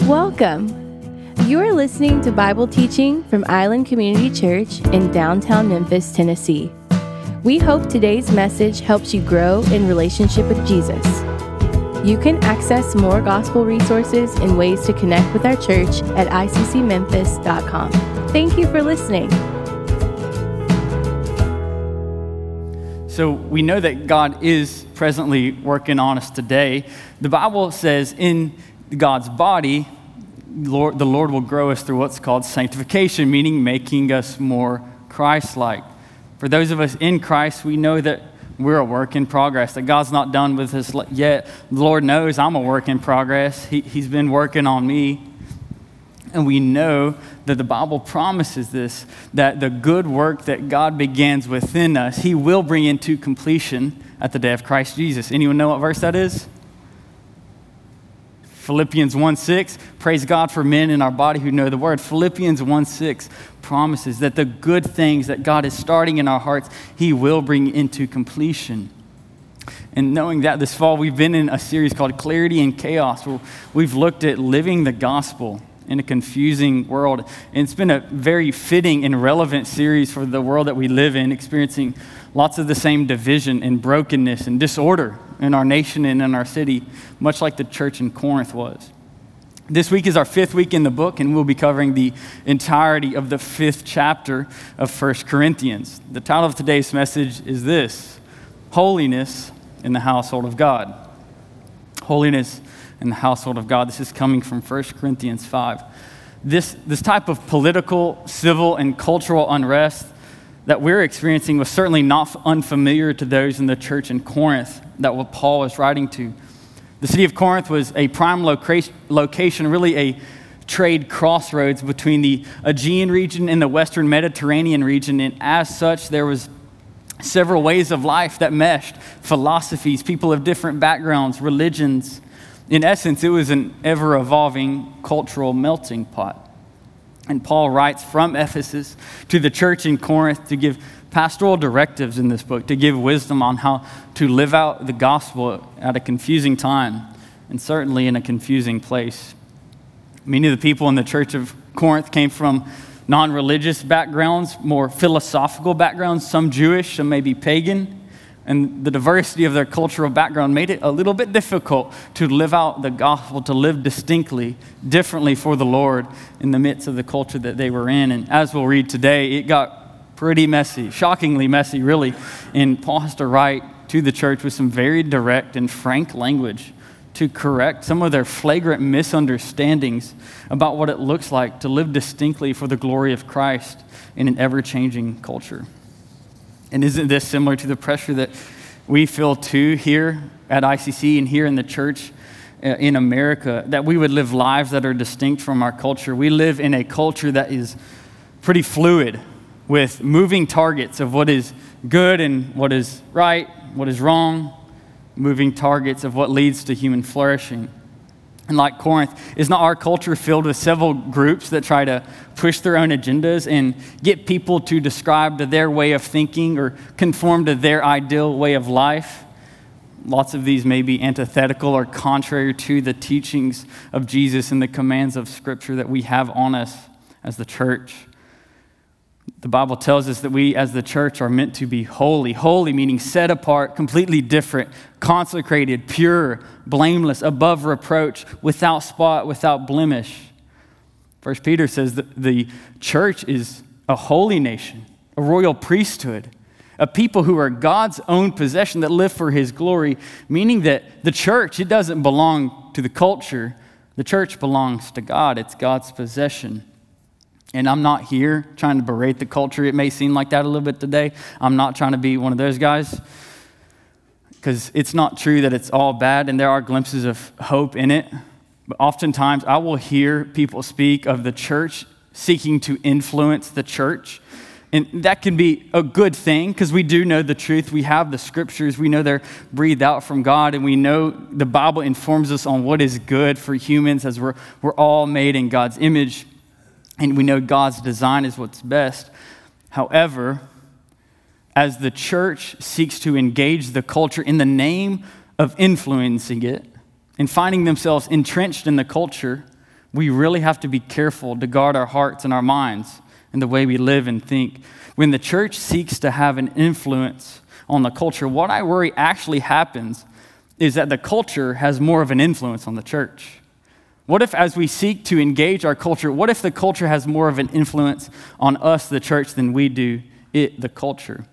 Welcome. You are listening to Bible teaching from Island Community Church in downtown Memphis, Tennessee. We hope today's message helps you grow in relationship with Jesus. You can access more gospel resources and ways to connect with our church at iccmemphis.com. Thank you for listening. So we know that God is presently working on us today. The Bible says in God's body, the Lord will grow us through what's called sanctification, meaning making us more Christ-like. For those of us in Christ, we know that we're a work in progress, that God's not done with us yet. The Lord knows I'm a work in progress. He's been working on me. And we know that the Bible promises this, that the good work that God begins within us, He will bring into completion at the day of Christ Jesus. Anyone know what verse that is? Philippians 1:6, praise God for men in our body who know the word. Philippians 1:6 promises that the good things that God is starting in our hearts, He will bring into completion. And knowing that this fall, we've been in a series called Clarity in Chaos, where we've looked at living the gospel in a confusing world. And it's been a very fitting and relevant series for the world that we live in, experiencing lots of the same division and brokenness and disorder in our nation and in our city, much like the church in Corinth was. This week is our fifth week in the book, and we'll be covering the entirety of the fifth chapter of 1 Corinthians. The title of today's message is this: Holiness in the Household of God. Holiness in the household of God. This is coming from 1 Corinthians 5. This type of political, civil, and cultural unrest that we're experiencing was certainly not unfamiliar to those in the church in Corinth that what Paul was writing to. The city of Corinth was a prime location, really a trade crossroads between the Aegean region and the Western Mediterranean region, and as such, there was several ways of life that meshed, philosophies, people of different backgrounds, religions. In essence, it was an ever-evolving cultural melting pot. And Paul writes from Ephesus to the church in Corinth to give pastoral directives in this book, to give wisdom on how to live out the gospel at a confusing time, and certainly in a confusing place. Many of the people in the church of Corinth came from non-religious backgrounds, more philosophical backgrounds, some Jewish, some maybe pagan. And the diversity of their cultural background made it a little bit difficult to live out the gospel, to live distinctly, differently for the Lord in the midst of the culture that they were in. And as we'll read today, it got pretty messy, shockingly messy, really. And Paul has to write to the church with some very direct and frank language to correct some of their flagrant misunderstandings about what it looks like to live distinctly for the glory of Christ in an ever-changing culture. And isn't this similar to the pressure that we feel too here at ICC and here in the church in America, that we would live lives that are distinct from our culture? We live in a culture that is pretty fluid, with moving targets of what is good and what is right, what is wrong, moving targets of what leads to human flourishing. And like Corinth, is not our culture filled with several groups that try to push their own agendas and get people to describe to their way of thinking or conform to their ideal way of life? Lots of these may be antithetical or contrary to the teachings of Jesus and the commands of Scripture that we have on us as the church. The Bible tells us that we as the church are meant to be holy. Holy meaning set apart, completely different, consecrated, pure, blameless, above reproach, without spot, without blemish. 1 Peter says that the church is a holy nation, a royal priesthood, a people who are God's own possession that live for His glory, meaning that the church, it doesn't belong to the culture. The church belongs to God. It's God's possession. And I'm not here trying to berate the culture. It may seem like that a little bit today. I'm not trying to be one of those guys, because it's not true that it's all bad, and there are glimpses of hope in it. But oftentimes I will hear people speak of the church seeking to influence the church. And that can be a good thing, because we do know the truth. We have the Scriptures. We know they're breathed out from God, and we know the Bible informs us on what is good for humans, as we're all made in God's image. And we know God's design is what's best. However, as the church seeks to engage the culture in the name of influencing it and finding themselves entrenched in the culture, we really have to be careful to guard our hearts and our minds and the way we live and think. When the church seeks to have an influence on the culture, what I worry actually happens is that the culture has more of an influence on the church. What if, as we seek to engage our culture, what if the culture has more of an influence on us, the church, than we do it, the culture?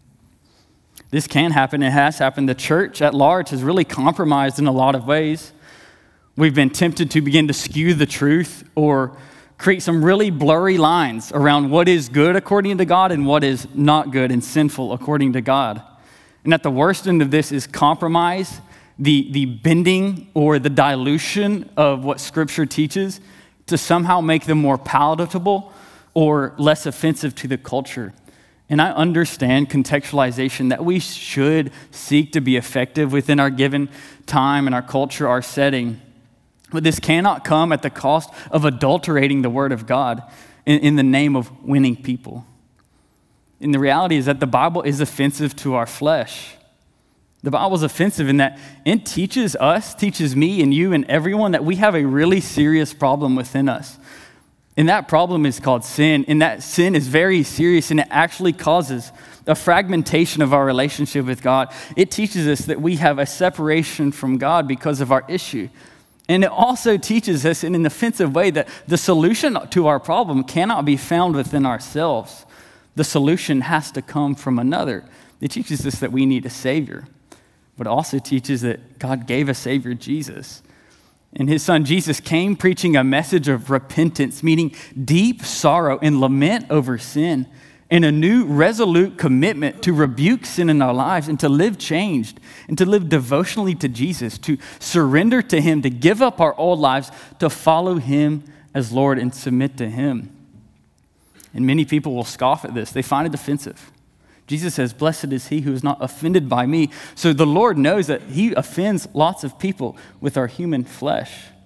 This can happen. It has happened. The church at large has really compromised in a lot of ways. We've been tempted to begin to skew the truth or create some really blurry lines around what is good according to God and what is not good and sinful according to God. And at the worst end of this is compromise, the bending or the dilution of what Scripture teaches to somehow make them more palatable or less offensive to the culture. And I understand contextualization, that we should seek to be effective within our given time and our culture, our setting. But this cannot come at the cost of adulterating the Word of God in the name of winning people. And the reality is that the Bible is offensive to our flesh. The Bible is offensive in that it teaches us, teaches me and you and everyone that we have a really serious problem within us. And that problem is called sin. And that sin is very serious, and it actually causes a fragmentation of our relationship with God. It teaches us that we have a separation from God because of our issue. And it also teaches us in an offensive way that the solution to our problem cannot be found within ourselves. The solution has to come from another. It teaches us that we need a Savior, but it also teaches that God gave a Savior, Jesus. And his son Jesus came preaching a message of repentance, meaning deep sorrow and lament over sin, and a new resolute commitment to rebuke sin in our lives and to live changed and to live devotionally to Jesus, to surrender to him, to give up our old lives, to follow him as Lord and submit to him. And many people will scoff at this. They find it offensive. Jesus says, "Blessed is he who is not offended by me." So the Lord knows that he offends lots of people with our human flesh.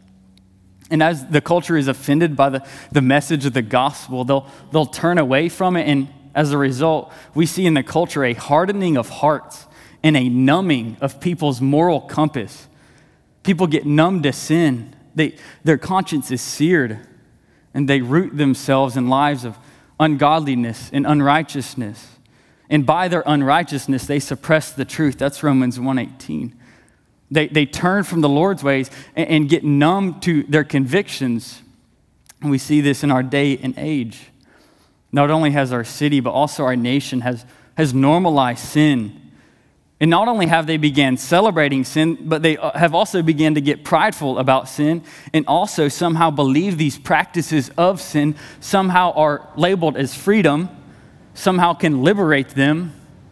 And as the culture is offended by the message of the gospel, they'll turn away from it. And as a result, we see in the culture a hardening of hearts and a numbing of people's moral compass. People get numb to sin. Their conscience is seared, and they root themselves in lives of ungodliness and unrighteousness. And by their unrighteousness, they suppress the truth. That's Romans 1:18. They turn from the Lord's ways and get numb to their convictions. And we see this in our day and age. Not only has our city, but also our nation has normalized sin. And not only have they began celebrating sin, but they have also begun to get prideful about sin and also somehow believe these practices of sin somehow are labeled as freedom, somehow can liberate them.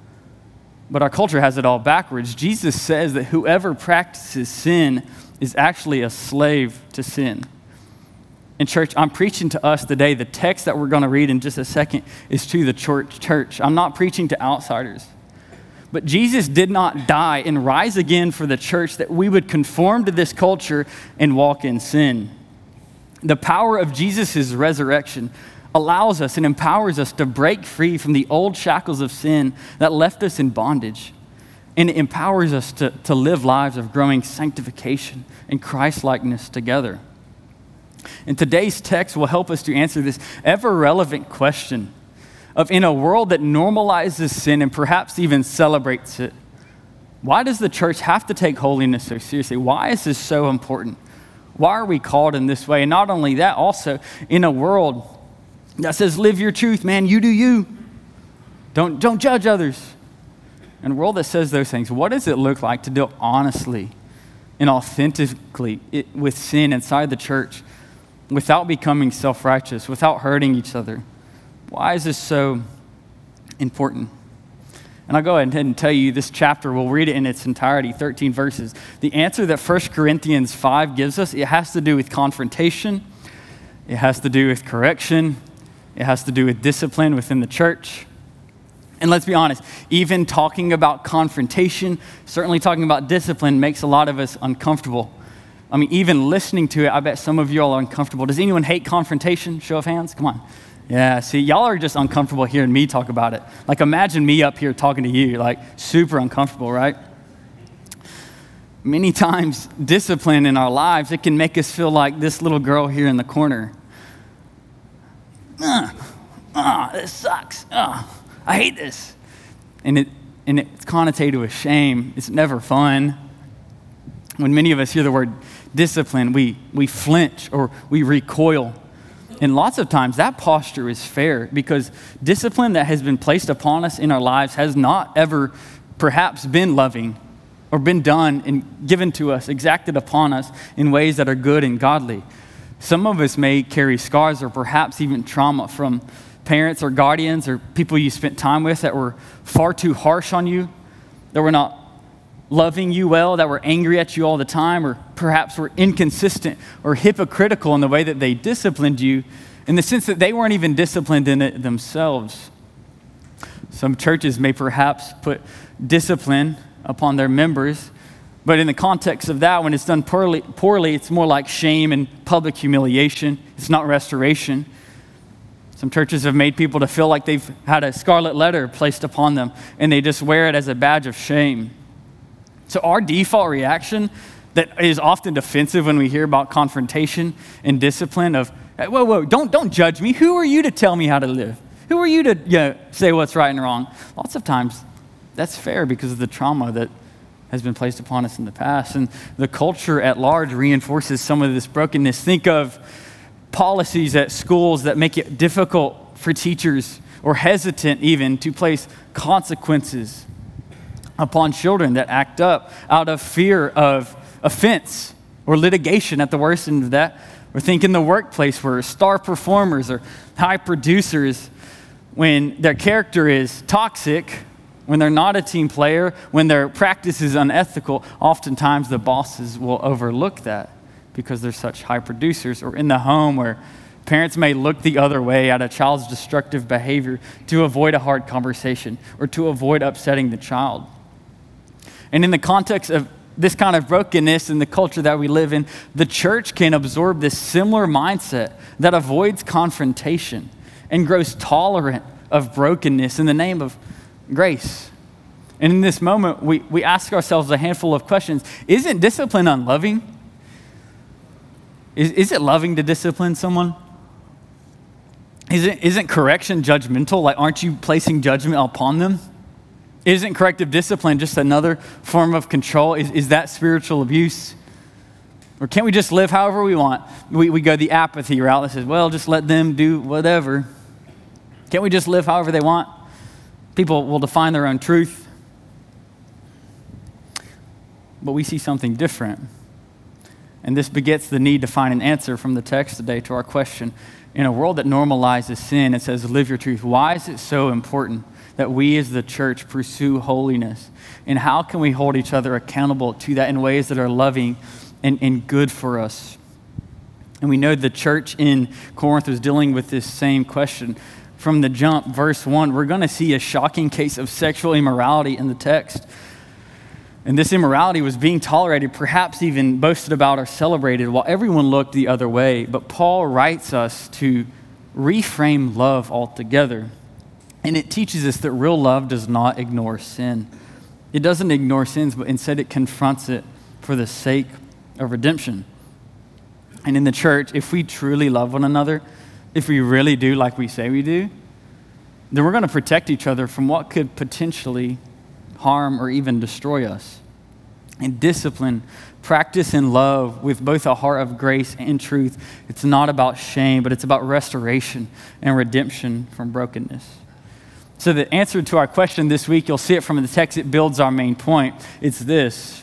But our culture has it all backwards. Jesus says that whoever practices sin is actually a slave to sin. And church, I'm preaching to us today. The text that we're going to read in just a second is to the church. I'm not preaching to outsiders. But Jesus did not die and rise again for the church that we would conform to this culture and walk in sin. The power of Jesus' resurrection allows us and empowers us to break free from the old shackles of sin that left us in bondage. And it empowers us to live lives of growing sanctification and Christ-likeness together. And today's text will help us to answer this ever-relevant question of, in a world that normalizes sin and perhaps even celebrates it, why does the church have to take holiness so seriously? Why is this so important? Why are we called in this way? And not only that, also in a world that says, live your truth, man, you do you. Don't judge others. In a world that says those things, what does it look like to deal honestly and authentically with sin inside the church without becoming self-righteous, without hurting each other? Why is this so important? And I'll go ahead and tell you this chapter. We'll read it in its entirety, 13 verses. The answer that 1 Corinthians 5 gives us, it has to do with confrontation. It has to do with correction. It has to do with discipline within the church. And let's be honest, even talking about confrontation, certainly talking about discipline, makes a lot of us uncomfortable. I mean, even listening to it, I bet some of you all are uncomfortable. Does anyone hate confrontation? Show of hands, come on. Yeah, see, y'all are just uncomfortable hearing me talk about it. Like, imagine me up here talking to you, like, super uncomfortable, right? many times discipline in our lives, it can make us feel like this little girl here in the corner. This sucks. I hate this. And it's connotated with shame. It's never fun. When many of us hear the word discipline, we flinch or we recoil. And lots of times that posture is fair, because discipline that has been placed upon us in our lives has not ever perhaps been loving or been done and given to us, exacted upon us in ways that are good and godly. Some of us may carry scars or perhaps even trauma from parents or guardians or people you spent time with that were far too harsh on you, that were not loving you well, that were angry at you all the time, or perhaps were inconsistent or hypocritical in the way that they disciplined you, in the sense that they weren't even disciplined in it themselves. Some churches may perhaps put discipline upon their members, but in the context of that, when it's done poorly, it's more like shame and public humiliation. It's not restoration. Some churches have made people to feel like they've had a scarlet letter placed upon them, and they just wear it as a badge of shame. So our default reaction that is often defensive when we hear about confrontation and discipline of, whoa, don't judge me. Who are you to tell me how to live? Who are you to say what's right and wrong? Lots of times that's fair because of the trauma that has been placed upon us in the past. And the culture at large reinforces some of this brokenness. Think of policies at schools that make it difficult for teachers, or hesitant even, to place consequences upon children that act up out of fear of offense or litigation at the worst end of that. Or think in the workplace where star performers or high producers, when their character is toxic, when they're not a team player, when their practice is unethical, oftentimes the bosses will overlook that because they're such high producers. Or in the home where parents may look the other way at a child's destructive behavior to avoid a hard conversation or to avoid upsetting the child. And in the context of this kind of brokenness in the culture that we live in, the church can absorb this similar mindset that avoids confrontation and grows tolerant of brokenness in the name of grace. And in this moment, we ask ourselves a handful of questions. Isn't discipline unloving? Is it loving to discipline someone? Isn't correction judgmental? Like, aren't you placing judgment upon them? Isn't corrective discipline just another form of control? Is that spiritual abuse? Or can't we just live however we want? We go the apathy route that says, well, just let them do whatever. Can't we just live however they want? People will define their own truth. But we see something different. And this begets the need to find an answer from the text today to our question. In a world that normalizes sin, it says, live your truth. Why is it so important that we as the church pursue holiness? And how can we hold each other accountable to that in ways that are loving and good for us? And we know the church in Corinth was dealing with this same question. From the jump, verse 1, we're going to see a shocking case of sexual immorality in the text. And this immorality was being tolerated, perhaps even boasted about or celebrated, while everyone looked the other way. But Paul writes us to reframe love altogether. And it teaches us that real love does not ignore sin. It doesn't ignore sins, but instead it confronts it for the sake of redemption. And in the church, if we truly love one another, if we really do like we say we do, then we're going to protect each other from what could potentially harm or even destroy us. And discipline, practice in love with both a heart of grace and truth, it's not about shame, but it's about restoration and redemption from brokenness. So the answer to our question this week, you'll see it from the text, it builds our main point. It's this: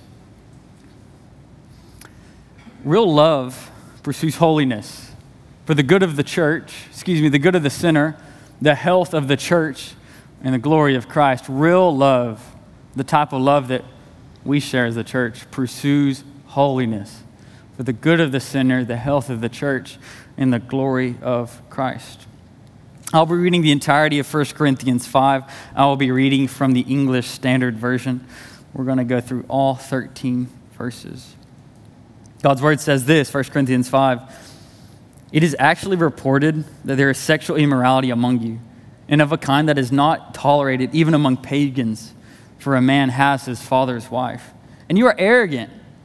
real love pursues holiness for the good of the church, the good of the sinner, the health of the church, and the glory of Christ. Real love, the type of love that we share as a church, pursues holiness for the good of the sinner, the health of the church, and the glory of Christ. I'll be reading the entirety of 1 Corinthians 5. I will be reading from the English Standard Version. We're going to go through all 13 verses. God's word says this, 1 Corinthians 5. It is actually reported that there is sexual immorality among you, and of a kind that is not tolerated even among pagans, for a man has his father's wife. And you are arrogant.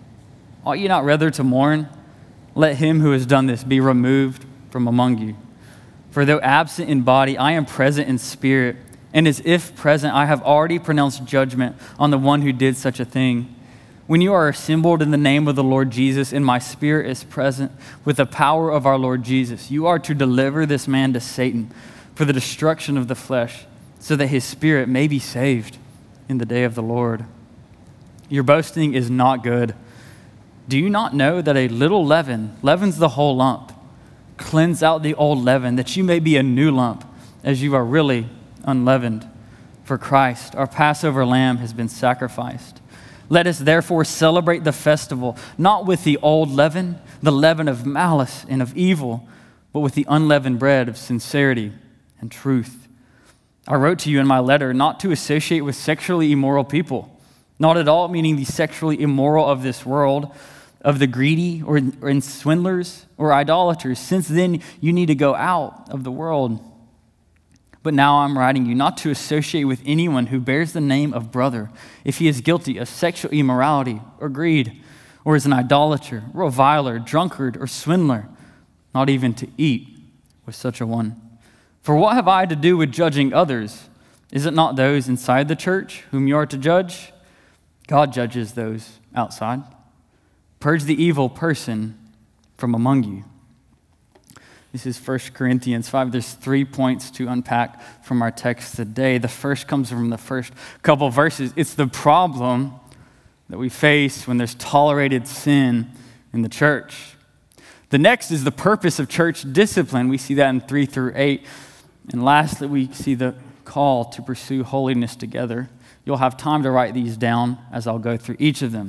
ought you not rather to mourn? Let him who has done this be removed from among you. For though absent in body, I am present in spirit, and as if present, I have already pronounced judgment on the one who did such a thing. When you are assembled in the name of the Lord Jesus, and my spirit is present with the power of our Lord Jesus, you are to deliver this man to Satan for the destruction of the flesh, so that his spirit may be saved in the day of the Lord. Your boasting is not good. Do you not know that a little leaven leavens the whole lump? Cleanse out the old leaven, that you may be a new lump, as you are really unleavened. For Christ, our Passover lamb, has been sacrificed. Let us therefore celebrate the festival, not with the old leaven, the leaven of malice and of evil, but with the unleavened bread of sincerity and truth. I wrote to you in my letter not to associate with sexually immoral people, not at all meaning the sexually immoral of this world, of the greedy or in swindlers or idolaters. Since then, you need to go out of the world. But now I'm writing you not to associate with anyone who bears the name of brother if he is guilty of sexual immorality or greed, or is an idolater, or a reviler, drunkard, or swindler, not even to eat with such a one. For what have I to do with judging others? Is it not those inside the church whom you are to judge? God judges those outside. Purge the evil person from among you. This is 1 Corinthians 5. There's 3 points to unpack from our text today. The first comes from the first couple verses. It's the problem that we face when there's tolerated sin in the church. The next is the purpose of church discipline. We see that in 3 through 8. And lastly, we see the call to pursue holiness together. You'll have time to write these down as I'll go through each of them.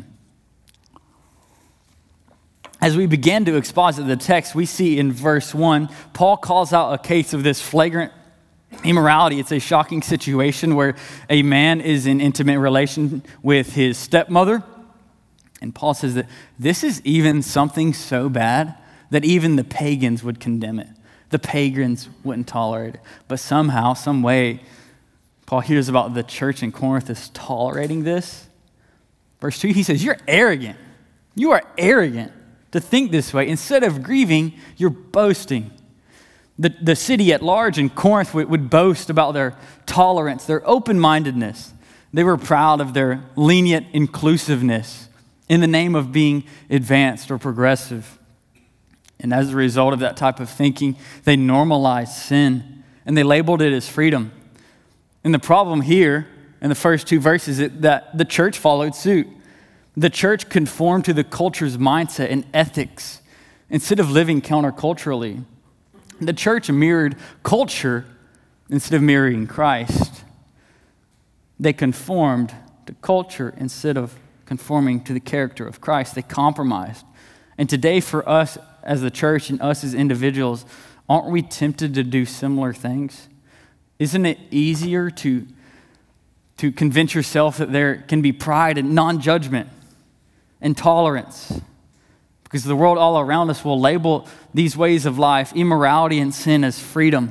As we begin to exposit the text, we see in verse 1, Paul calls out a case of this flagrant immorality. It's a shocking situation where a man is in intimate relation with his stepmother. And Paul says that this is even something so bad that even the pagans would condemn it. The pagans wouldn't tolerate it. But somehow, some way, Paul hears about the church in Corinth is tolerating this. Verse 2, he says, you're arrogant. You are arrogant to think this way. Instead of grieving, you're boasting. The city at large in Corinth would boast about their tolerance, their open-mindedness. They were proud of their lenient inclusiveness in the name of being advanced or progressive. And as a result of that type of thinking, they normalized sin and they labeled it as freedom. And the problem here in the first 2 verses is that the church followed suit. The church conformed to the culture's mindset and ethics instead of living counterculturally. The church mirrored culture instead of mirroring Christ. They conformed to culture instead of conforming to the character of Christ. They compromised. And today for us as the church and us as individuals, aren't we tempted to do similar things? Isn't it easier to convince yourself that there can be pride and non-judgment and tolerance? Because the world all around us will label these ways of life, immorality and sin, as freedom.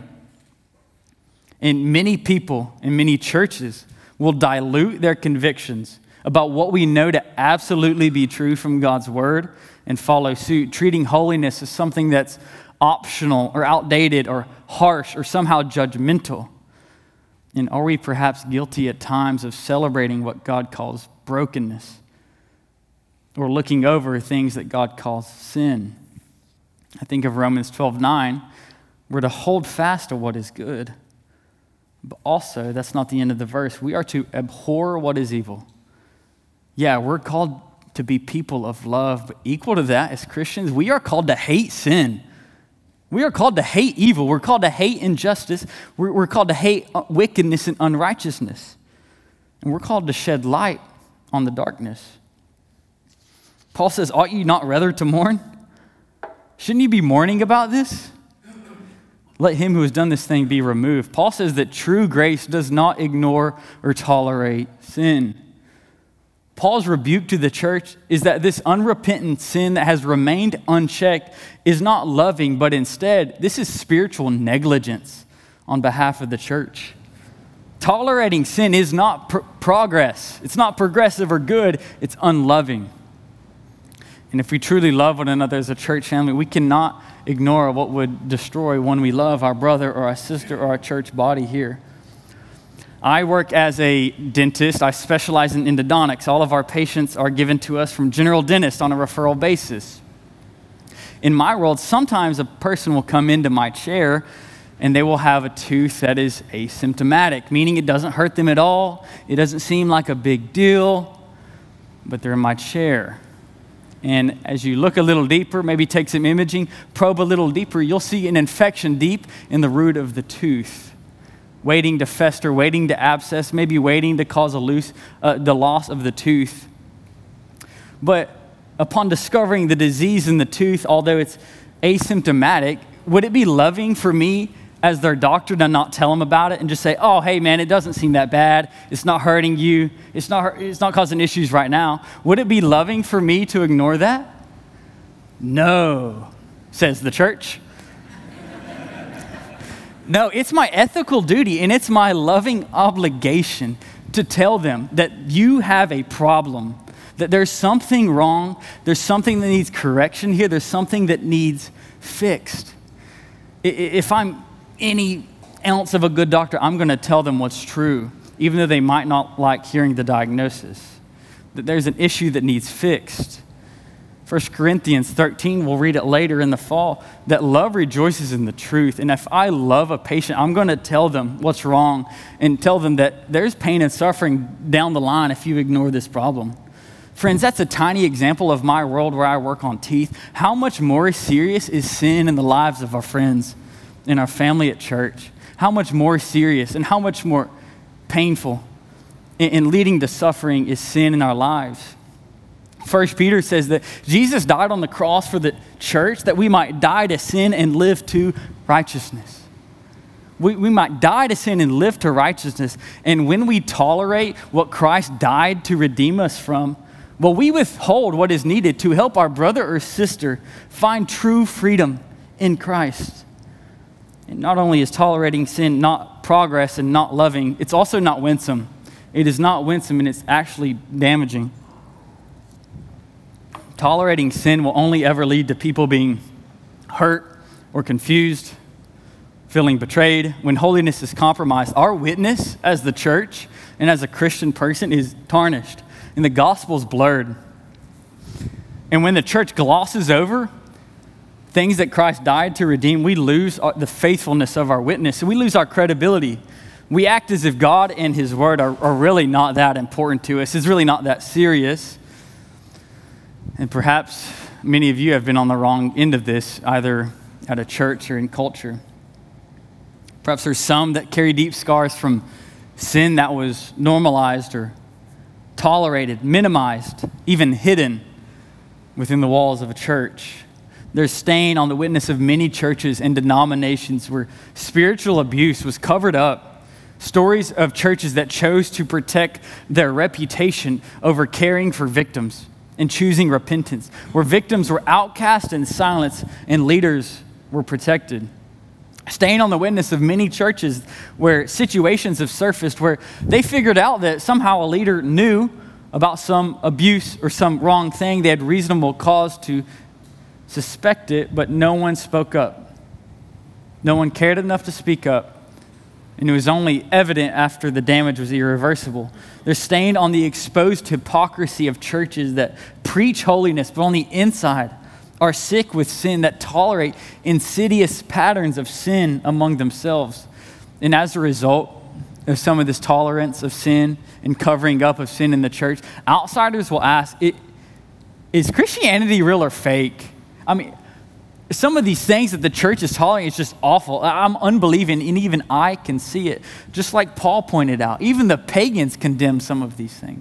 And many people in many churches will dilute their convictions about what we know to absolutely be true from God's word and follow suit, treating holiness as something that's optional or outdated or harsh or somehow judgmental. And are we perhaps guilty at times of celebrating what God calls brokenness or looking over things that God calls sin? I think of Romans 12:9. We're to hold fast to what is good. But also, that's not the end of the verse. We are to abhor what is evil. Yeah, we're called to be people of love, but equal to that as Christians, we are called to hate sin. We are called to hate evil. We're called to hate injustice. We're called to hate wickedness and unrighteousness. And we're called to shed light on the darkness. Paul says, ought you not rather to mourn? Shouldn't you be mourning about this? Let him who has done this thing be removed. Paul says that true grace does not ignore or tolerate sin. Paul's rebuke to the church is that this unrepentant sin that has remained unchecked is not loving, but instead, this is spiritual negligence on behalf of the church. Tolerating sin is not progress. It's not progressive or good. It's unloving. And if we truly love one another as a church family, we cannot ignore what would destroy one we love, our brother or our sister or our church body here. I work as a dentist. I specialize in endodontics. All of our patients are given to us from general dentists on a referral basis. In my world, sometimes a person will come into my chair and they will have a tooth that is asymptomatic, meaning it doesn't hurt them at all. It doesn't seem like a big deal, but they're in my chair. And as you look a little deeper, maybe take some imaging, probe a little deeper, you'll see an infection deep in the root of the tooth, waiting to fester, waiting to abscess, maybe waiting to cause the loss of the tooth. But upon discovering the disease in the tooth, although it's asymptomatic, would it be loving for me as their doctor to not tell them about it and just say, oh, hey, man, it doesn't seem that bad. It's not hurting you. It's not causing issues right now. Would it be loving for me to ignore that? No, says the church. No, it's my ethical duty and it's my loving obligation to tell them that you have a problem, that there's something wrong, there's something that needs correction here, there's something that needs fixed. If I'm any ounce of a good doctor, I'm going to tell them what's true, even though they might not like hearing the diagnosis, that there's an issue that needs fixed. 1 Corinthians 13, we'll read it later in the fall, that love rejoices in the truth. And if I love a patient, I'm going to tell them what's wrong and tell them that there's pain and suffering down the line if you ignore this problem. Friends, that's a tiny example of my world where I work on teeth. How much more serious is sin in the lives of our friends, in our family at church? How much more serious and how much more painful and leading to suffering is sin in our lives? 1 Peter says that Jesus died on the cross for the church that we might die to sin and live to righteousness. We might die to sin and live to righteousness. And when we tolerate what Christ died to redeem us from, well, we withhold what is needed to help our brother or sister find true freedom in Christ. And not only is tolerating sin not progress and not loving, it's also not winsome. It is not winsome and it's actually damaging. Tolerating sin will only ever lead to people being hurt or confused, feeling betrayed. When holiness is compromised, our witness as the church and as a Christian person is tarnished and the gospel is blurred. And when the church glosses over things that Christ died to redeem, we lose the faithfulness of our witness and we lose our credibility. We act as if God and his word are really not that important to us. It's really not that serious. And perhaps many of you have been on the wrong end of this, either at a church or in culture. Perhaps there's some that carry deep scars from sin that was normalized or tolerated, minimized, even hidden within the walls of a church. There's stain on the witness of many churches and denominations where spiritual abuse was covered up. Stories of churches that chose to protect their reputation over caring for victims and choosing repentance, where victims were outcast and silenced and leaders were protected. Stain on the witness of many churches where situations have surfaced where they figured out that somehow a leader knew about some abuse or some wrong thing. They had reasonable cause to suspect it, but no one spoke up. No one cared enough to speak up. And it was only evident after the damage was irreversible. They're stained on the exposed hypocrisy of churches that preach holiness, but on the inside are sick with sin, that tolerate insidious patterns of sin among themselves. And as a result of some of this tolerance of sin and covering up of sin in the church, outsiders will ask, is Christianity real or fake? I mean, some of these things that the church is tolerating is just awful. I'm unbelieving, and even I can see it. Just like Paul pointed out, even the pagans condemn some of these things.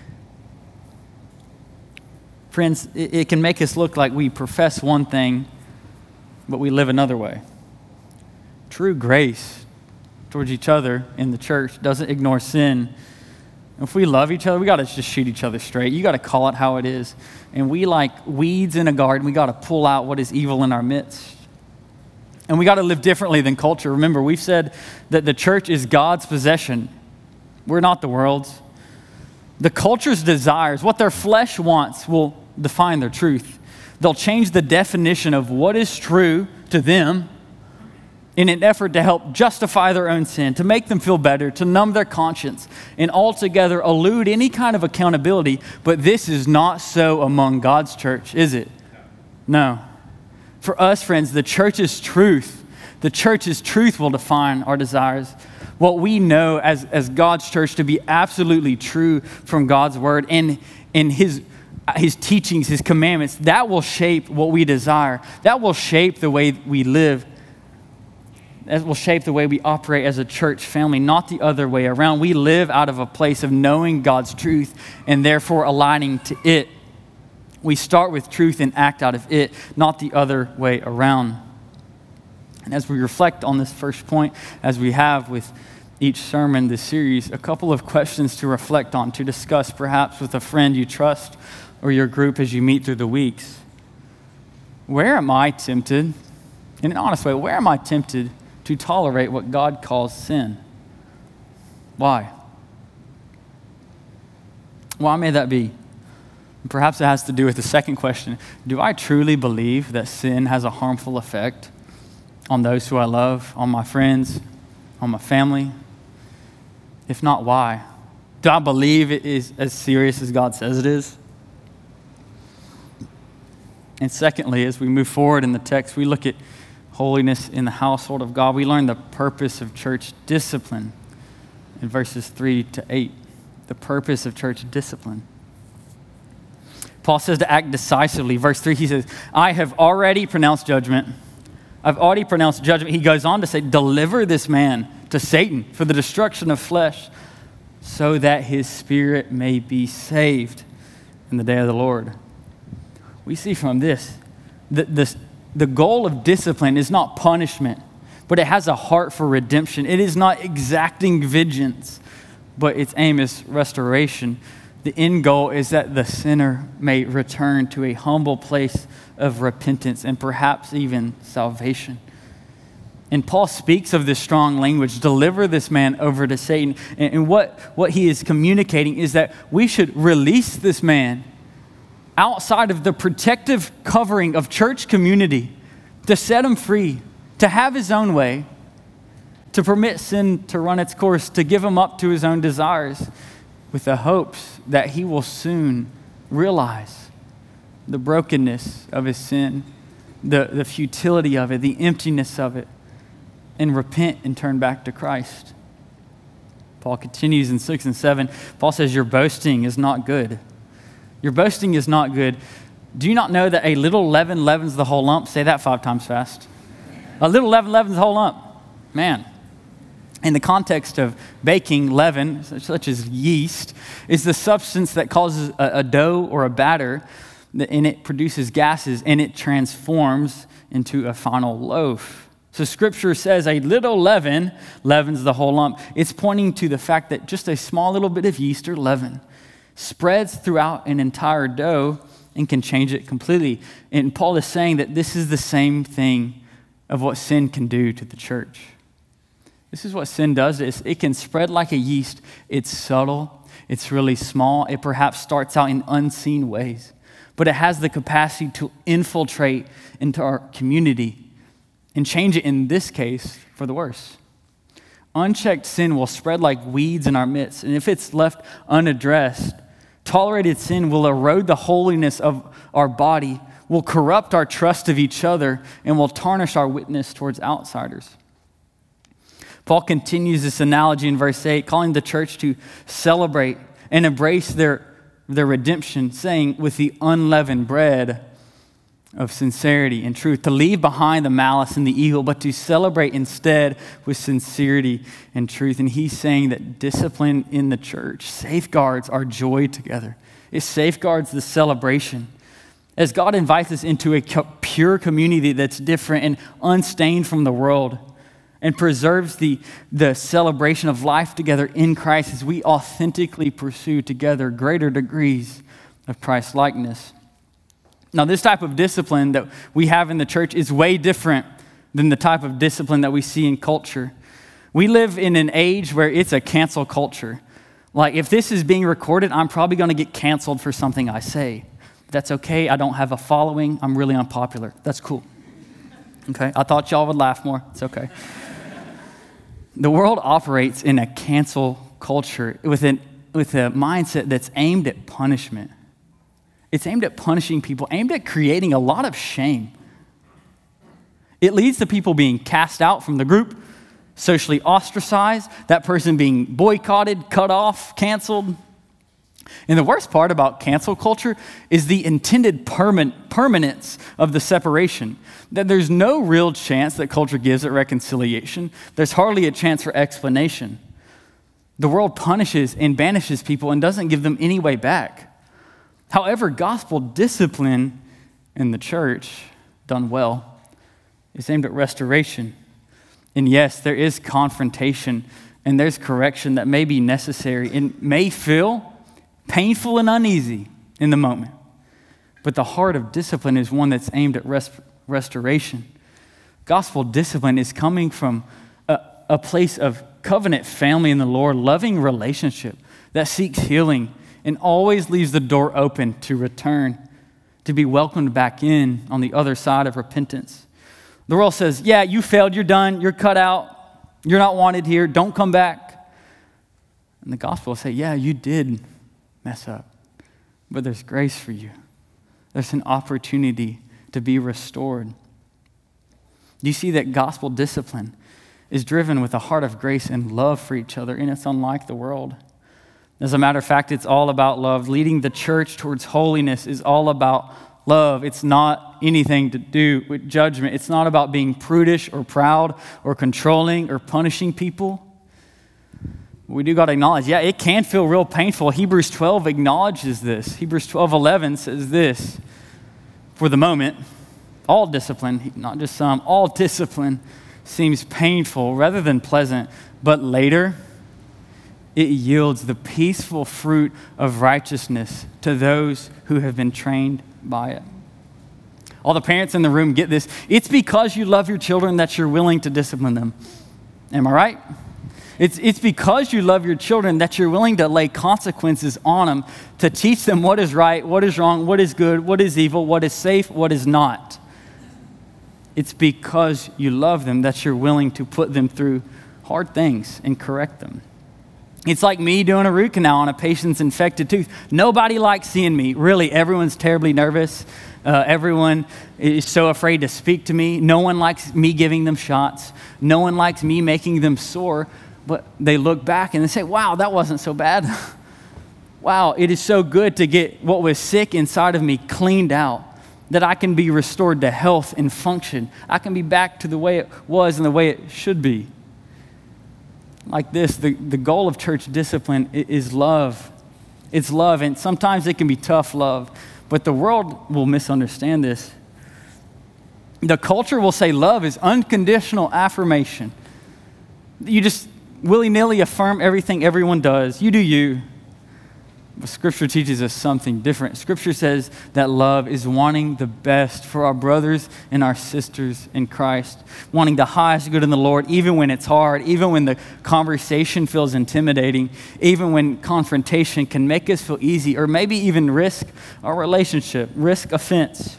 Friends, it can make us look like we profess one thing, but we live another way. True grace towards each other in the church doesn't ignore sin. If we love each other, we got to just shoot each other straight. You got to call it how it is. And we, like weeds in a garden, we got to pull out what is evil in our midst. And we got to live differently than culture. Remember, we've said that the church is God's possession. We're not the world's. The culture's desires, what their flesh wants, will define their truth. They'll change the definition of what is true to them in an effort to help justify their own sin, to make them feel better, to numb their conscience, and altogether elude any kind of accountability. But this is not so among God's church, is it? No. For us, friends, the church's truth will define our desires. What we know as God's church to be absolutely true from God's word and his teachings, his commandments, that will shape what we desire. That will shape the way we live. That will shape the way we operate as a church family, not the other way around. We live out of a place of knowing God's truth and therefore aligning to it. We start with truth and act out of it, not the other way around. And as we reflect on this first point, as we have with each sermon this series, a couple of questions to reflect on, to discuss perhaps with a friend you trust or your group as you meet through the weeks. Where am I tempted, in an honest way, where am I tempted to tolerate what God calls sin? Why? Why may that be? Perhaps it has to do with the second question. Do I truly believe that sin has a harmful effect on those who I love, on my friends, on my family? If not, why? Do I believe it is as serious as God says it is? And secondly, as we move forward in the text, we look at holiness in the household of God. We learn the purpose of church discipline in verses 3-8. The purpose of church discipline. Paul says to act decisively. Verse 3, he says, I have already pronounced judgment. I've already pronounced judgment. He goes on to say, deliver this man to Satan for the destruction of flesh, so that his spirit may be saved in the day of the Lord. We see from this that the goal of discipline is not punishment, but it has a heart for redemption. It is not exacting vengeance, but its aim is restoration. The end goal is that the sinner may return to a humble place of repentance and perhaps even salvation. And Paul speaks of this strong language, deliver this man over to Satan. And what he is communicating is that we should release this man outside of the protective covering of church community, to set him free, to have his own way, to permit sin to run its course, to give him up to his own desires, with the hopes that he will soon realize the brokenness of his sin, the futility of it, the emptiness of it, and repent and turn back to Christ. Paul continues in 6 and 7. Paul says, your boasting is not good. Your boasting is not good. Do you not know that a little leaven leavens the whole lump? Say that 5 times fast. A little leaven leavens the whole lump. Man. In the context of baking, leaven, such as yeast, is the substance that causes a dough or a batter, and it produces gases, and it transforms into a final loaf. So Scripture says a little leaven leavens the whole lump. It's pointing to the fact that just a small little bit of yeast or leaven spreads throughout an entire dough and can change it completely. And Paul is saying that this is the same thing of what sin can do to the church. This is what sin does. It can spread like a yeast. It's subtle. It's really small. It perhaps starts out in unseen ways, but it has the capacity to infiltrate into our community and change it, in this case, for the worse. Unchecked sin will spread like weeds in our midst, and if it's left unaddressed, tolerated sin will erode the holiness of our body, will corrupt our trust of each other, and will tarnish our witness towards outsiders. Paul continues this analogy in verse 8, calling the church to celebrate and embrace their redemption, saying, with the unleavened bread of sincerity and truth, to leave behind the malice and the evil, but to celebrate instead with sincerity and truth. And he's saying that discipline in the church safeguards our joy together. It safeguards the celebration. As God invites us into a pure community that's different and unstained from the world, and preserves the celebration of life together in Christ as we authentically pursue together greater degrees of Christ-likeness. Now, this type of discipline that we have in the church is way different than the type of discipline that we see in culture. We live in an age where it's a cancel culture. Like, if this is being recorded, I'm probably going to get canceled for something I say. That's okay. I don't have a following. I'm really unpopular. That's cool. Okay? I thought y'all would laugh more. It's okay. The world operates in a cancel culture with a mindset that's aimed at punishment. It's aimed at punishing people, aimed at creating a lot of shame. It leads to people being cast out from the group, socially ostracized, that person being boycotted, cut off, canceled. And the worst part about cancel culture is the intended permanence of the separation. That there's no real chance that culture gives at reconciliation. There's hardly a chance for explanation. The world punishes and banishes people and doesn't give them any way back. However, gospel discipline in the church, done well, is aimed at restoration. And yes, there is confrontation and there's correction that may be necessary and may feel painful and uneasy in the moment. But the heart of discipline is one that's aimed at restoration. Gospel discipline is coming from a place of covenant family in the Lord, loving relationship that seeks healing and always leaves the door open to return, to be welcomed back in on the other side of repentance. The world says, yeah, you failed, you're done, you're cut out, you're not wanted here, don't come back. And the gospel will say, yeah, you did mess up, but there's grace for you. There's an opportunity to be restored. You see that gospel discipline is driven with a heart of grace and love for each other, and it's unlike the world. As a matter of fact, it's all about love. Leading the church towards holiness is all about love. It's not anything to do with judgment. It's not about being prudish or proud or controlling or punishing people. We do got to acknowledge, yeah, it can feel real painful. Hebrews 12 acknowledges this. Hebrews 12:11 says this, for the moment, all discipline, not just some, all discipline seems painful rather than pleasant, but later it yields the peaceful fruit of righteousness to those who have been trained by it. All the parents in the room get this. It's because you love your children that you're willing to discipline them. Am I right? It's because you love your children that you're willing to lay consequences on them to teach them what is right, what is wrong, what is good, what is evil, what is safe, what is not. It's because you love them that you're willing to put them through hard things and correct them. It's like me doing a root canal on a patient's infected tooth. Nobody likes seeing me. Really, everyone's terribly nervous. Everyone is so afraid to speak to me. No one likes me giving them shots. No one likes me making them sore. But they look back and they say, wow, that wasn't so bad. Wow, it is so good to get what was sick inside of me cleaned out, that I can be restored to health and function. I can be back to the way it was and the way it should be. Like this, the goal of church discipline is love. It's love, and sometimes it can be tough love, but the world will misunderstand this. The culture will say love is unconditional affirmation. You just willy-nilly affirm everything everyone does. You do you. But Scripture teaches us something different. Scripture says that love is wanting the best for our brothers and our sisters in Christ, wanting the highest good in the Lord, even when it's hard, even when the conversation feels intimidating, even when confrontation can make us feel easy, or maybe even risk our relationship, risk offense.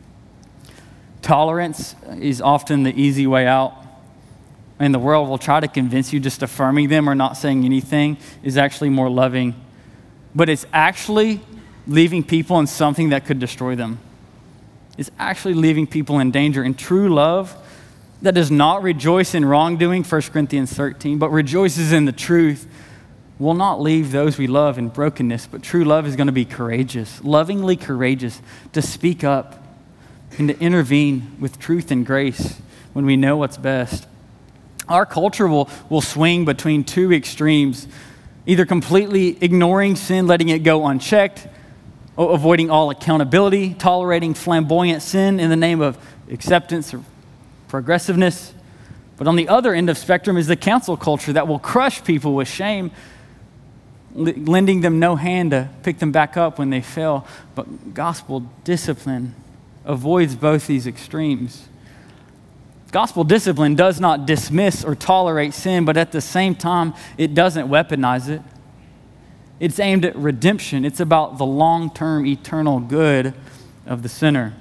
Tolerance is often the easy way out. And the world will try to convince you just affirming them or not saying anything is actually more loving. But it's actually leaving people in something that could destroy them. It's actually leaving people in danger. And true love that does not rejoice in wrongdoing, 1 Corinthians 13, but rejoices in the truth, will not leave those we love in brokenness. But true love is going to be courageous, lovingly courageous, to speak up and to intervene with truth and grace when we know what's best. Our culture will swing between two extremes, either completely ignoring sin, letting it go unchecked, or avoiding all accountability, tolerating flamboyant sin in the name of acceptance or progressiveness. But on the other end of the spectrum is the cancel culture that will crush people with shame, lending them no hand to pick them back up when they fail. But gospel discipline avoids both these extremes. Gospel discipline does not dismiss or tolerate sin, but at the same time, it doesn't weaponize it. It's aimed at redemption. It's about the long-term eternal good of the sinner.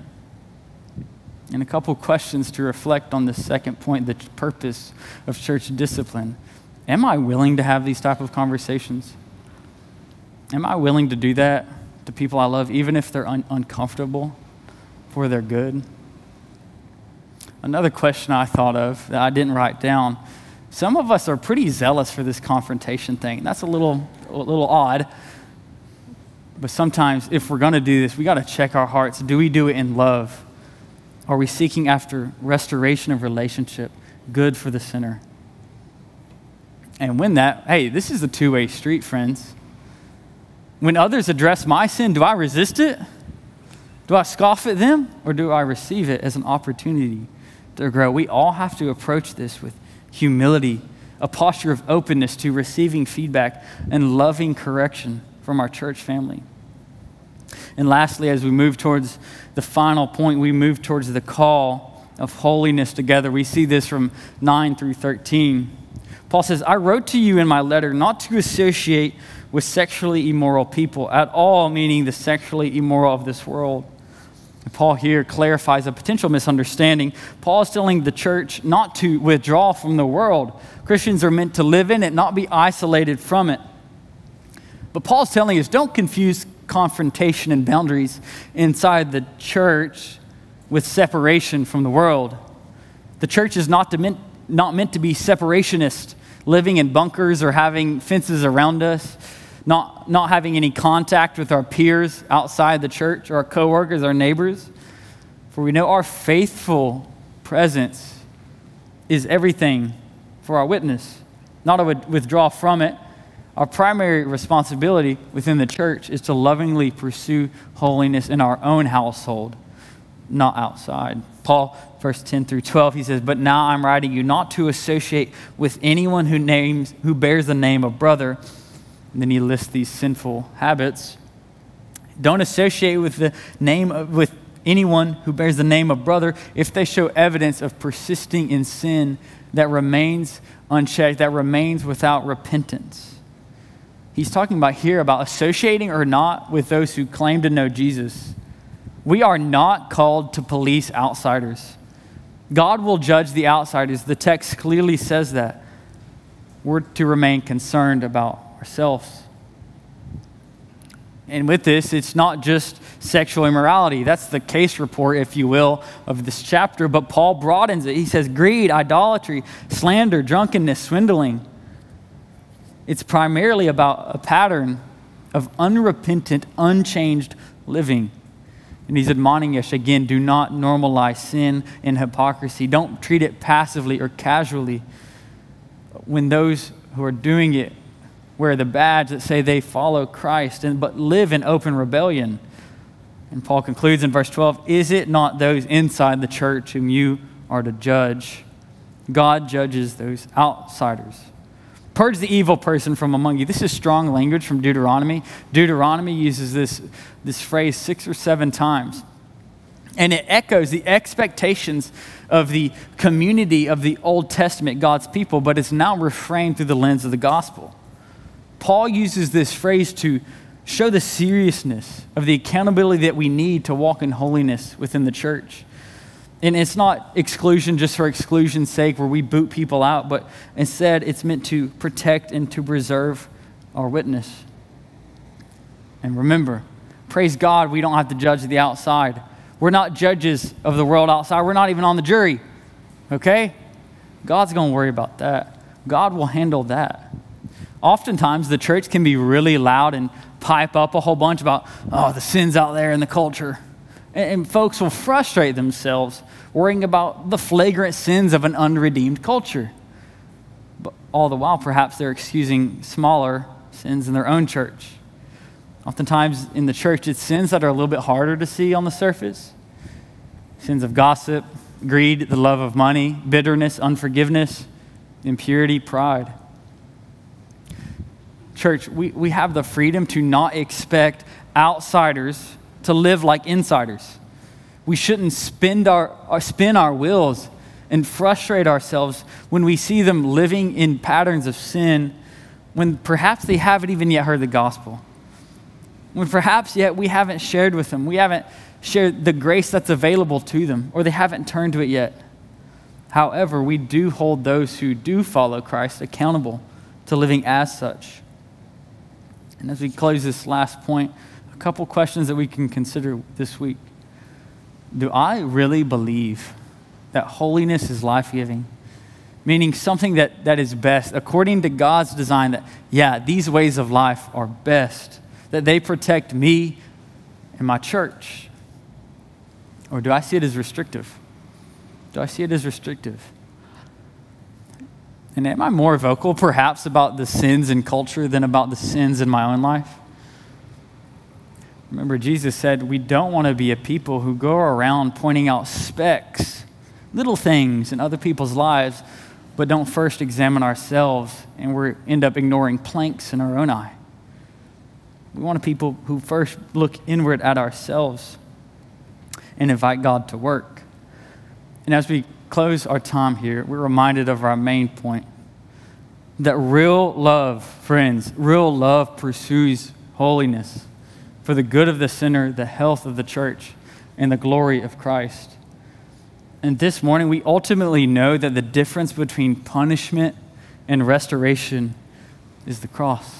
And a couple questions to reflect on this second point, the purpose of church discipline. Am I willing to have these type of conversations? Am I willing to do that to people I love, even if they're uncomfortable for their good? Another question I thought of that I didn't write down, some of us are pretty zealous for this confrontation thing. That's a little odd. But sometimes if we're going to do this, we got to check our hearts. Do we do it in love? Are we seeking after restoration of relationship, good for the sinner? And hey, this is a two-way street, friends. When others address my sin, do I resist it? Do I scoff at them? Or do I receive it as an opportunity to grow? We all have to approach this with humility, a posture of openness to receiving feedback and loving correction from our church family. And lastly, as we move towards the final point, we move towards the call of holiness together. We see this from 9 through 13. Paul says, I wrote to you in my letter not to associate with sexually immoral people at all, meaning the sexually immoral of this world. And Paul here clarifies a potential misunderstanding. Paul is telling the church not to withdraw from the world. Christians are meant to live in it, not be isolated from it. But Paul's telling us, don't confuse confrontation and boundaries inside the church with separation from the world. The church is not meant to be separationist, living in bunkers or having fences around us, not having any contact with our peers outside the church or our coworkers, our neighbors. For we know our faithful presence is everything for our witness, not to withdraw from it. Our primary responsibility within the church is to lovingly pursue holiness in our own household, not outside. Paul, verse 10 through 12, he says, but now I'm writing you not to associate with anyone who bears the name of brother. And then he lists these sinful habits. Don't associate with anyone who bears the name of brother if they show evidence of persisting in sin that remains unchecked, that remains without repentance. He's talking about here about associating or not with those who claim to know Jesus. We are not called to police outsiders. God will judge the outsiders. The text clearly says that. We're to remain concerned about ourselves. And with this, it's not just sexual immorality. That's the case report, if you will, of this chapter. But Paul broadens it. He says greed, idolatry, slander, drunkenness, swindling. It's primarily about a pattern of unrepentant, unchanged living. And he's admoning us again, do not normalize sin and hypocrisy. Don't treat it passively or casually. When those who are doing it wear the badge that say they follow Christ, but live in open rebellion. And Paul concludes in verse 12, is it not those inside the church whom you are to judge? God judges those outsiders. Purge the evil person from among you. This is strong language from Deuteronomy. Deuteronomy uses this phrase 6 or 7 times. And it echoes the expectations of the community of the Old Testament, God's people, but it's now reframed through the lens of the gospel. Paul uses this phrase to show the seriousness of the accountability that we need to walk in holiness within the church. And it's not exclusion just for exclusion's sake where we boot people out, but instead it's meant to protect and to preserve our witness. And remember, praise God, we don't have to judge the outside. We're not judges of the world outside. We're not even on the jury, okay? God's going to worry about that. God will handle that. Oftentimes, the church can be really loud and pipe up a whole bunch about, the sins out there in the culture. And folks will frustrate themselves worrying about the flagrant sins of an unredeemed culture. But all the while, perhaps they're excusing smaller sins in their own church. Oftentimes in the church, it's sins that are a little bit harder to see on the surface. Sins of gossip, greed, the love of money, bitterness, unforgiveness, impurity, pride. Church, we have the freedom to not expect outsiders to live like insiders. We shouldn't spin our wheels and frustrate ourselves when we see them living in patterns of sin when perhaps they haven't even yet heard the gospel, when perhaps yet we haven't shared with them, we haven't shared the grace that's available to them, or they haven't turned to it yet. However, we do hold those who do follow Christ accountable to living as such. And as we close this last point, a couple questions that we can consider this week. Do I really believe that holiness is life-giving? Meaning something that is best, according to God's design, that, these ways of life are best, that they protect me and my church? Or do I see it as restrictive? Do I see it as restrictive? And am I more vocal, perhaps, about the sins in culture than about the sins in my own life? Remember, Jesus said we don't want to be a people who go around pointing out specks, little things in other people's lives, but don't first examine ourselves, and we end up ignoring planks in our own eye. We want people who first look inward at ourselves and invite God to work. And as we close our time here, we're reminded of our main point, that real love, friends, real love pursues holiness for the good of the sinner, the health of the church, and the glory of Christ. And this morning, we ultimately know that the difference between punishment and restoration is the cross.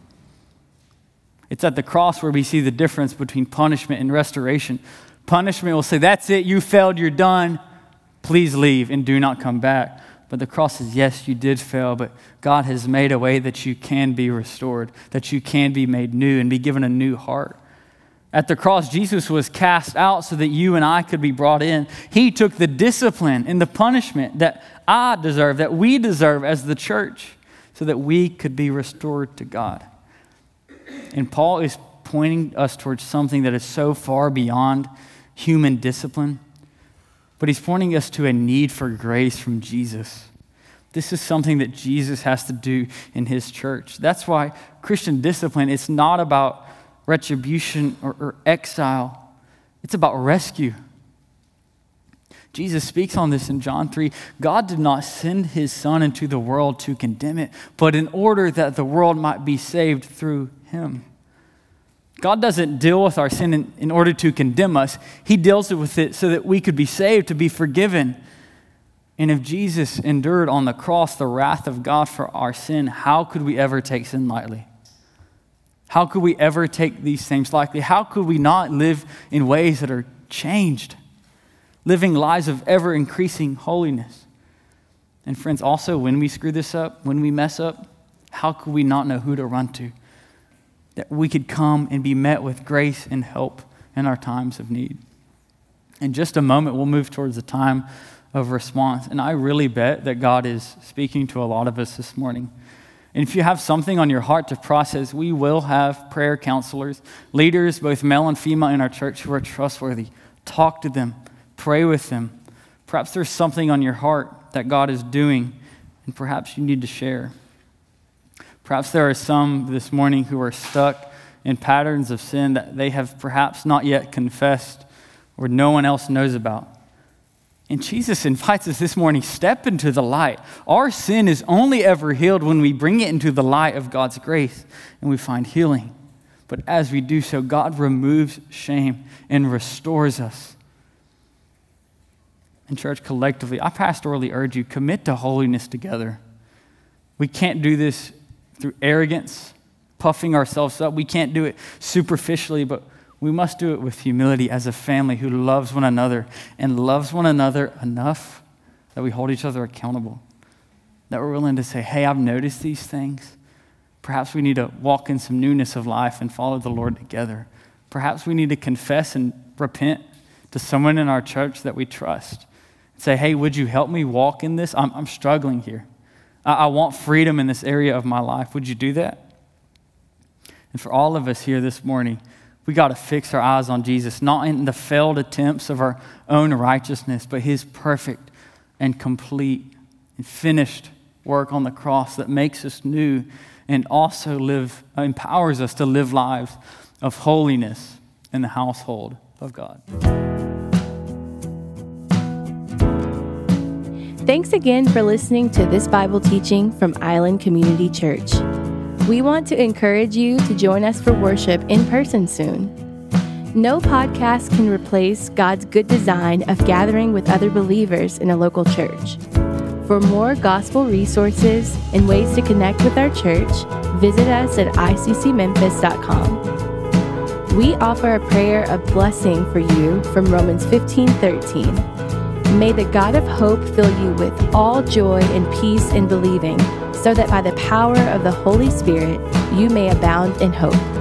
It's at the cross where we see the difference between punishment and restoration. Punishment will say, that's it, you failed, you're done. Please leave and do not come back. But the cross says, yes, you did fail, but God has made a way that you can be restored, that you can be made new and be given a new heart. At the cross, Jesus was cast out so that you and I could be brought in. He took the discipline and the punishment that I deserve, that we deserve as the church, so that we could be restored to God. And Paul is pointing us towards something that is so far beyond human discipline, but he's pointing us to a need for grace from Jesus. This is something that Jesus has to do in his church. That's why Christian discipline, it's not about retribution or exile. It's about rescue. Jesus speaks on this in John 3. God did not send his Son into the world to condemn it, but in order that the world might be saved through him. God doesn't deal with our sin in order to condemn us. He deals with it so that we could be saved, to be forgiven. And if Jesus endured on the cross the wrath of God for our sin, how could we ever take sin lightly? How could we ever take these things lightly? How could we not live in ways that are changed, living lives of ever-increasing holiness? And friends, also, when we screw this up, when we mess up, how could we not know who to run to? That we could come and be met with grace and help in our times of need. In just a moment, we'll move towards the time of response. And I really bet that God is speaking to a lot of us this morning. And if you have something on your heart to process, we will have prayer counselors, leaders, both male and female in our church, who are trustworthy. Talk to them, pray with them. Perhaps there's something on your heart that God is doing, and perhaps you need to share. Perhaps there are some this morning who are stuck in patterns of sin that they have perhaps not yet confessed or no one else knows about. And Jesus invites us this morning, step into the light. Our sin is only ever healed when we bring it into the light of God's grace and we find healing. But as we do so, God removes shame and restores us. And church, collectively, I pastorally urge you, commit to holiness together. We can't do this through arrogance, puffing ourselves up. We can't do it superficially, but we must do it with humility as a family who loves one another and loves one another enough that we hold each other accountable, that we're willing to say, hey, I've noticed these things. Perhaps we need to walk in some newness of life and follow the Lord together. Perhaps we need to confess and repent to someone in our church that we trust. Say, hey, would you help me walk in this? I'm struggling here. I want freedom in this area of my life. Would you do that? And for all of us here this morning, we got to fix our eyes on Jesus, not in the failed attempts of our own righteousness, but his perfect and complete and finished work on the cross that makes us new and also empowers us to live lives of holiness in the household of God. Thanks again for listening to this Bible teaching from Island Community Church. We want to encourage you to join us for worship in person soon. No podcast can replace God's good design of gathering with other believers in a local church. For more gospel resources and ways to connect with our church, visit us at iccmemphis.com. We offer a prayer of blessing for you from Romans 15:13. May the God of hope fill you with all joy and peace in believing, so that by the power of the Holy Spirit you may abound in hope.